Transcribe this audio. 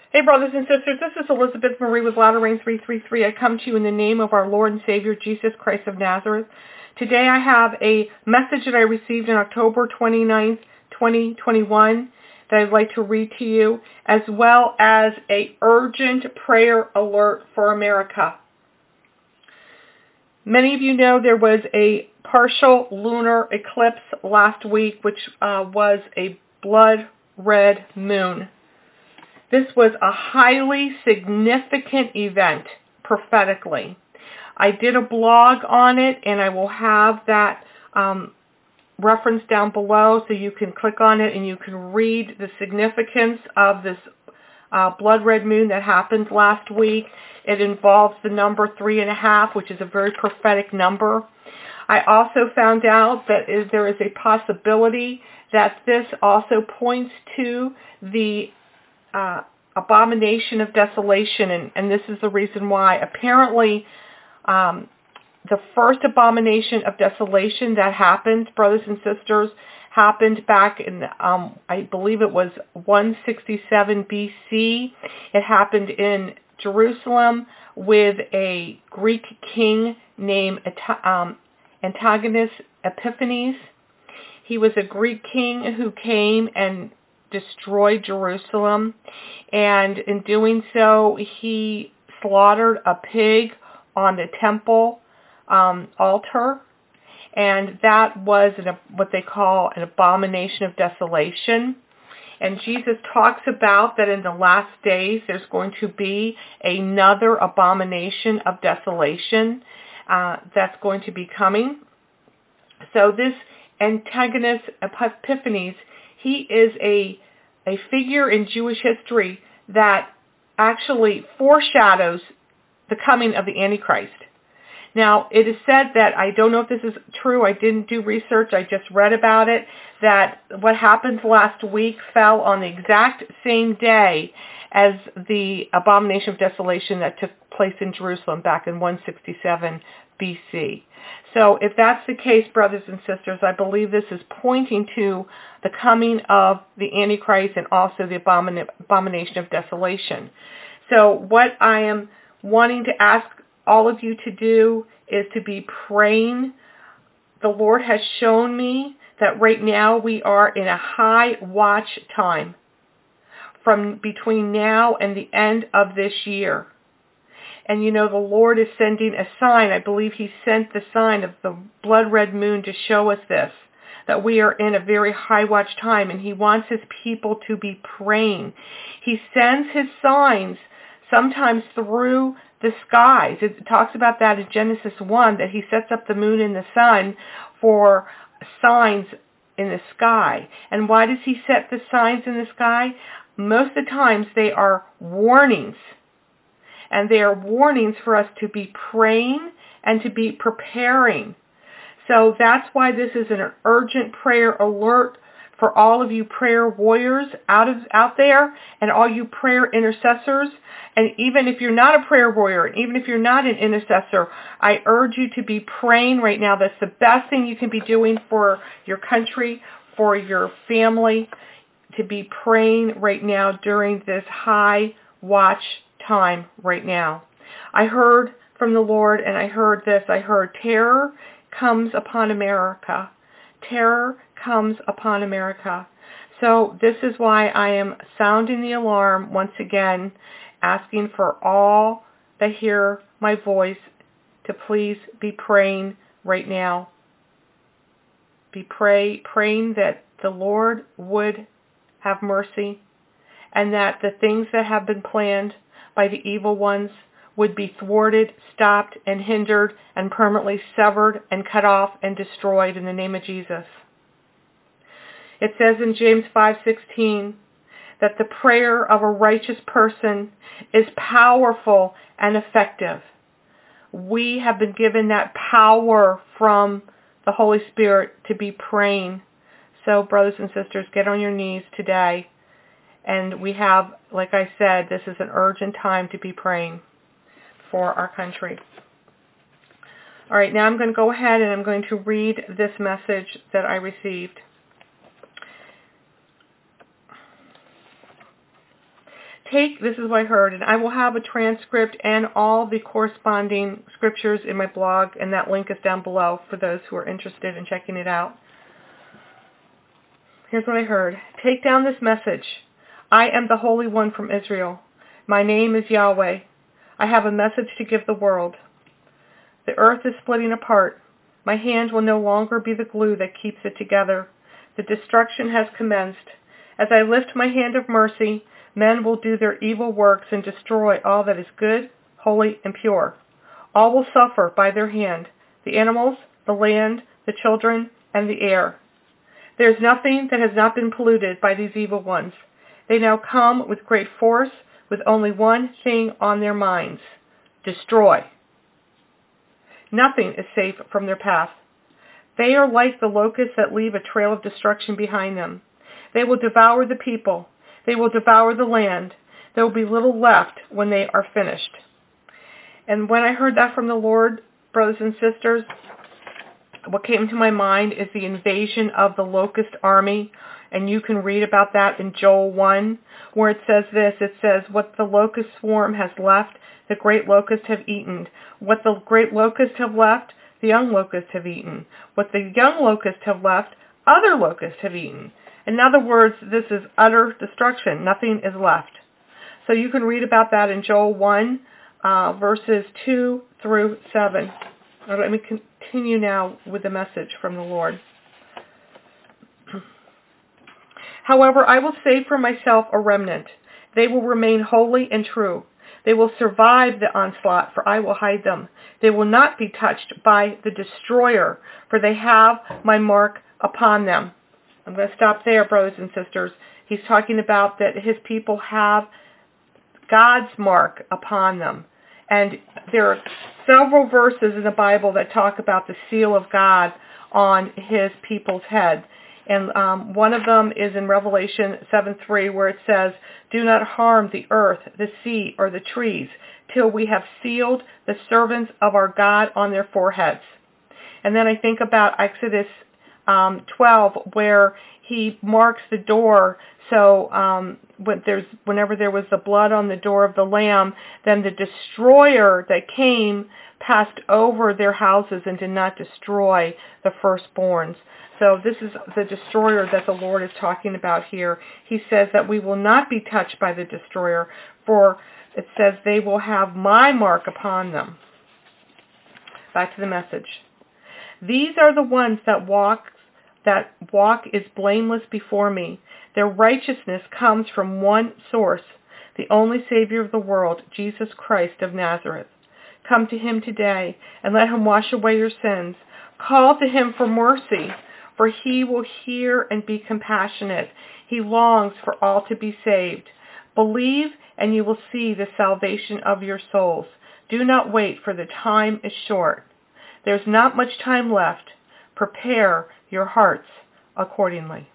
Hey, brothers and sisters, this is Elizabeth Marie with Latter Rain 333. I come to you in the name of our Lord and Savior, Jesus Christ of Nazareth. Today I have a message that I received on October 29th, 2021 that I'd like to read to you, as well as a urgent prayer alert for America. Many of you know there was a partial lunar eclipse last week, which was a blood red moon. This was a highly significant event prophetically. I did a blog on it, and I will have that reference down below so you can click on it and you can read the significance of this blood red moon that happened last week. It involves the number 3.5, which is a very prophetic number. I also found out that there is a possibility that this also points to the abomination of desolation, and this is the reason why. Apparently, the first abomination of desolation that happened, brothers and sisters, happened back in, I believe it was 167 BC. It happened in Jerusalem with a Greek king named Antigonus Epiphanes. He was a Greek king who came and destroyed Jerusalem, and in doing so, he slaughtered a pig on the temple altar, and that was what they call an abomination of desolation. And Jesus talks about that in the last days there's going to be another abomination of desolation that's going to be coming. So this Antigonus Epiphanes, he is a figure in Jewish history that actually foreshadows the coming of the Antichrist. Now, it is said that, I don't know if this is true, I didn't do research, I just read about it, that what happened last week fell on the exact same day as the abomination of desolation that took place in Jerusalem back in 167 BC. So if that's the case, brothers and sisters, I believe this is pointing to the coming of the Antichrist and also the abomination of desolation. So what I am wanting to ask all of you to do is to be praying. The Lord has shown me that right now we are in a high watch time from between now and the end of this year. And you know, the Lord is sending a sign. I believe he sent the sign of the blood red moon to show us this, that we are in a very high watch time, and he wants his people to be praying. He sends his signs sometimes through the skies. It talks about that in Genesis 1, that he sets up the moon and the sun for signs in the sky. And why does he set the signs in the sky? Most of the times they are warnings. And they are warnings for us to be praying and to be preparing. So that's why this is an urgent prayer alert for all of you prayer warriors out there, and all you prayer intercessors. And even if you're not a prayer warrior, and even if you're not an intercessor, I urge you to be praying right now. That's the best thing you can be doing for your country, for your family, to be praying right now during this high watch time right now. I heard from the Lord, and I heard this. I heard terror comes upon America. Terror comes upon America. So this is why I am sounding the alarm once again, asking for all that hear my voice to please be praying right now. Be praying that the Lord would have mercy, and that the things that have been planned by the evil ones would be thwarted, stopped, and hindered, and permanently severed and cut off and destroyed in the name of Jesus. It says in James 5:16 that the prayer of a righteous person is powerful and effective. We have been given that power from the Holy Spirit to be praying. So, brothers and sisters, get on your knees today. And we have, like I said, this is an urgent time to be praying for our country. All right, now I'm going to go ahead and I'm going to read this message that I received. this is what I heard, and I will have a transcript and all the corresponding scriptures in my blog, and that link is down below for those who are interested in checking it out. Here's what I heard. Take down this message. I am the Holy One from Israel. My name is Yahweh. I have a message to give the world. The earth is splitting apart. My hand will no longer be the glue that keeps it together. The destruction has commenced. As I lift my hand of mercy, men will do their evil works and destroy all that is good, holy, and pure. All will suffer by their hand, the animals, the land, the children, and the air. There is nothing that has not been polluted by these evil ones. They now come with great force, with only one thing on their minds: destroy. Nothing is safe from their path. They are like the locusts that leave a trail of destruction behind them. They will devour the people. They will devour the land. There will be little left when they are finished. And when I heard that from the Lord, brothers and sisters, what came to my mind is the invasion of the locust army. And you can read about that in Joel 1, where it says this. It says, what the locust swarm has left, the great locusts have eaten. What the great locusts have left, the young locusts have eaten. What the young locusts have left, other locusts have eaten. In other words, this is utter destruction. Nothing is left. So you can read about that in Joel 1, verses 2 through 7. Let me continue now with the message from the Lord. However, I will save for myself a remnant. They will remain holy and true. They will survive the onslaught, for I will hide them. They will not be touched by the destroyer, for they have my mark upon them. I'm going to stop there, brothers and sisters. He's talking about that his people have God's mark upon them. And there are several verses in the Bible that talk about the seal of God on his people's head. And one of them is in Revelation 7:3, where it says, do not harm the earth, the sea, or the trees, till we have sealed the servants of our God on their foreheads. And then I think about Exodus 12, where he marks the door. So whenever there was the blood on the door of the Lamb, then the destroyer that came passed over their houses and did not destroy the firstborns. So this is the destroyer that the Lord is talking about here. He says that we will not be touched by the destroyer, for it says they will have my mark upon them. Back to the message. These are the ones that walk is blameless before me. Their righteousness comes from one source, the only Savior of the world, Jesus Christ of Nazareth. Come to him today and let him wash away your sins. Call to him for mercy, for he will hear and be compassionate. He longs for all to be saved. Believe and you will see the salvation of your souls. Do not wait, for the time is short. There's not much time left. Prepare your hearts accordingly.